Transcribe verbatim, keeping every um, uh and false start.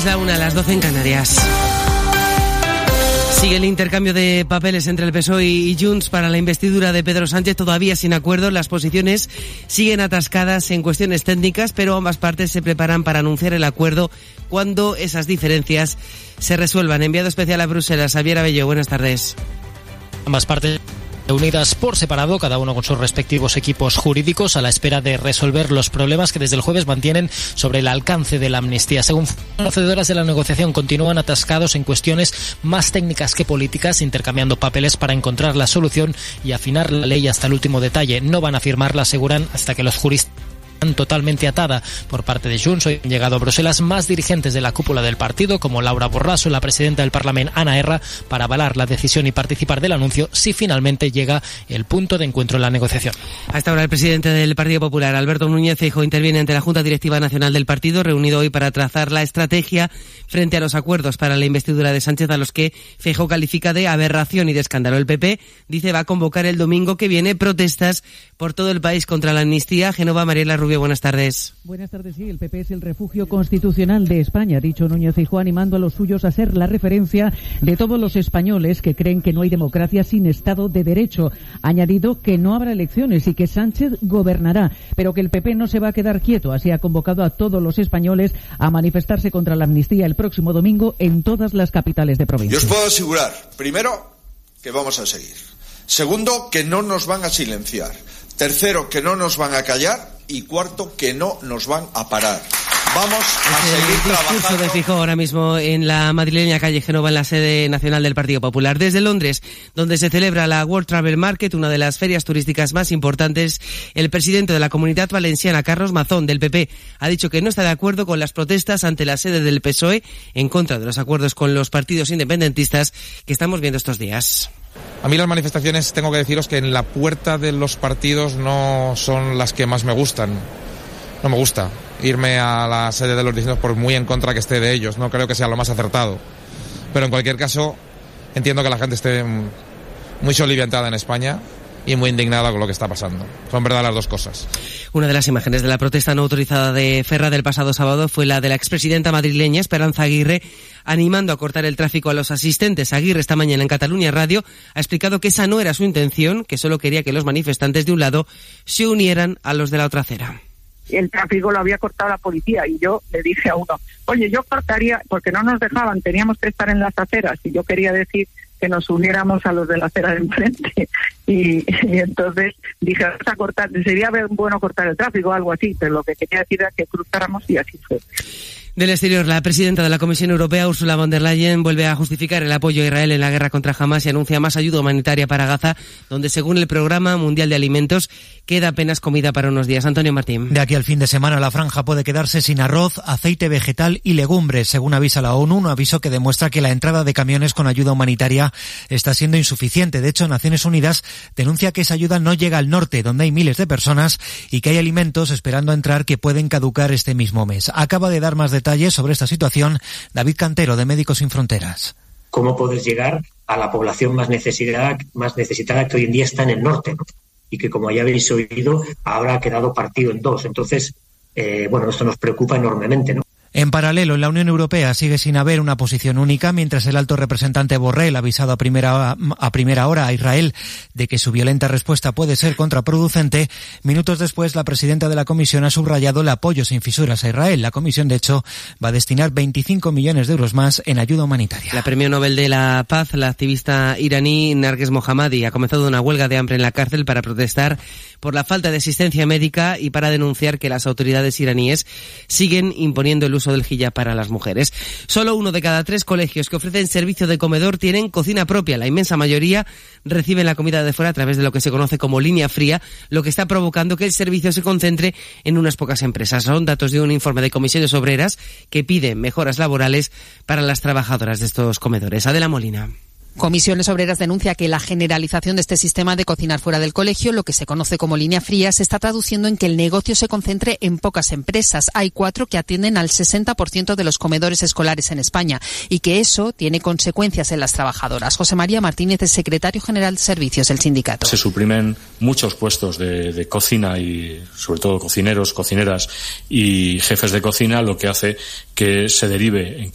Es la una, a las doce en Canarias. Sigue el intercambio de papeles entre el P S O E y Junts para la investidura de Pedro Sánchez, todavía sin acuerdo. Las posiciones siguen atascadas en cuestiones técnicas, pero ambas partes se preparan para anunciar el acuerdo cuando esas diferencias se resuelvan. Enviado especial a Bruselas, Xavier Abello, buenas tardes. Ambas partes unidas por separado, cada uno con sus respectivos equipos jurídicos, a la espera de resolver los problemas que desde el jueves mantienen sobre el alcance de la amnistía. Según conocedoras de la negociación, continúan atascados en cuestiones más técnicas que políticas, intercambiando papeles para encontrar la solución y afinar la ley hasta el último detalle. No van a firmarla, aseguran, hasta que los juristas totalmente atada por parte de Junts. Hoy han llegado a Bruselas más dirigentes de la cúpula del partido, como Laura Borrasso, la presidenta del Parlamento, Ana Erra, para avalar la decisión y participar del anuncio si finalmente llega el punto de encuentro en la negociación. Hasta ahora el presidente del Partido Popular, Alberto Núñez Feijóo, interviene ante la Junta Directiva Nacional del partido, reunido hoy para trazar la estrategia frente a los acuerdos para la investidura de Sánchez, a los que Feijóo califica de aberración y de escándalo. El P P dice va a convocar el domingo que viene protestas por todo el país contra la amnistía. Genova Mariela Rubio, buenas tardes. Buenas tardes, sí. El P P es el refugio constitucional de España, ha dicho Núñez Feijóo, animando a los suyos a ser la referencia de todos los españoles que creen que no hay democracia sin Estado de Derecho. Ha añadido que no habrá elecciones y que Sánchez gobernará, pero que el P P no se va a quedar quieto. Así ha convocado a todos los españoles a manifestarse contra la amnistía el próximo domingo en todas las capitales de provincia. Yo os puedo asegurar, primero, que vamos a seguir. Segundo, que no nos van a silenciar. Tercero, que no nos van a callar. Y cuarto, que no nos van a parar. Vamos a es seguir el trabajando. El discurso de Feijóo ahora mismo en la madrileña calle Génova, en la sede nacional del Partido Popular. Desde Londres, donde se celebra la World Travel Market, una de las ferias turísticas más importantes, el presidente de la Comunidad Valenciana, Carlos Mazón, del P P, ha dicho que no está de acuerdo con las protestas ante la sede del P S O E en contra de los acuerdos con los partidos independentistas que estamos viendo estos días. A mí las manifestaciones, tengo que deciros que en la puerta de los partidos no son las que más me gustan. No me gusta irme a la sede de los distintos por muy en contra que esté de ellos. No creo que sea lo más acertado. Pero en cualquier caso, entiendo que la gente esté muy soliviantada en España y muy indignada con lo que está pasando. Son verdad las dos cosas. Una de las imágenes de la protesta no autorizada de Ferra del pasado sábado fue la de la expresidenta madrileña Esperanza Aguirre animando a cortar el tráfico a los asistentes. Aguirre esta mañana en Cataluña Radio ha explicado que esa no era su intención, que solo quería que los manifestantes de un lado se unieran a los de la otra acera. El tráfico lo había cortado la policía y yo le dije a uno, oye, yo cortaría, porque no nos dejaban, teníamos que estar en las aceras y yo quería decir que nos uniéramos a los de la acera de enfrente y, y entonces dije, vamos a cortar, sería bueno cortar el tráfico o algo así, pero lo que quería decir era que cruzáramos y así fue. Del exterior, la presidenta de la Comisión Europea, Ursula von der Leyen, vuelve a justificar el apoyo a Israel en la guerra contra Hamás y anuncia más ayuda humanitaria para Gaza, donde según el Programa Mundial de Alimentos queda apenas comida para unos días. Antonio Martín. De aquí al fin de semana la franja puede quedarse sin arroz, aceite vegetal y legumbres, según avisa la ONU, un aviso que demuestra que la entrada de camiones con ayuda humanitaria está siendo insuficiente. De hecho, Naciones Unidas denuncia que esa ayuda no llega al norte, donde hay miles de personas, y que hay alimentos esperando a entrar que pueden caducar este mismo mes. Acaba de dar más detalles sobre esta situación David Cantero, de Médicos Sin Fronteras. ¿Cómo puedes llegar a la población más necesitada, más necesitada que hoy en día está en el norte, ¿no? Y que, como ya habéis oído, ahora ha quedado partido en dos? Entonces, eh, bueno, esto nos preocupa enormemente, ¿no? En paralelo, en la Unión Europea sigue sin haber una posición única, mientras el alto representante Borrell ha avisado a primera, a primera hora a Israel de que su violenta respuesta puede ser contraproducente. Minutos después, la presidenta de la Comisión ha subrayado el apoyo sin fisuras a Israel. La Comisión, de hecho, va a destinar veinticinco millones de euros más en ayuda humanitaria. La Premio Nobel de la Paz, la activista iraní Narges Mohammadi, ha comenzado una huelga de hambre en la cárcel para protestar por la falta de asistencia médica y para denunciar que las autoridades iraníes siguen imponiendo el uso del hijab para las mujeres. Solo uno de cada tres colegios que ofrecen servicio de comedor tienen cocina propia. La inmensa mayoría reciben la comida de fuera a través de lo que se conoce como línea fría, lo que está provocando que el servicio se concentre en unas pocas empresas. Son datos de un informe de Comisiones Obreras que pide mejoras laborales para las trabajadoras de estos comedores. Adela Molina. Comisiones Obreras denuncia que la generalización de este sistema de cocinar fuera del colegio, lo que se conoce como línea fría, se está traduciendo en que el negocio se concentre en pocas empresas. Hay cuatro que atienden al sesenta por ciento de los comedores escolares en España y que eso tiene consecuencias en las trabajadoras. José María Martínez es secretario general de Servicios del sindicato. Se suprimen muchos puestos de, de cocina y sobre todo cocineros, cocineras y jefes de cocina, lo que hace que se derive en